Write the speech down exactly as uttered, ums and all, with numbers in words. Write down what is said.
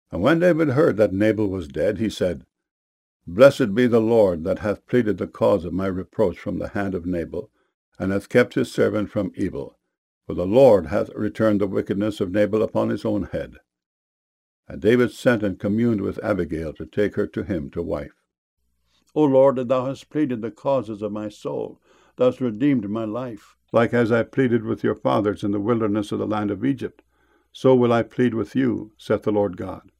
And when David heard that Nabal was dead, he said, Blessed be the Lord, that hath pleaded the cause of my reproach from the hand of Nabal, and hath kept his servant from evil. For the Lord hath returned the wickedness of Nabal upon his own head. And David sent and communed with Abigail to take her to him to wife. O Lord, that thou hast pleaded the causes of my soul, thou hast redeemed my life. Like as I pleaded with your fathers in the wilderness of the land of Egypt, so will I plead with you, saith the Lord God.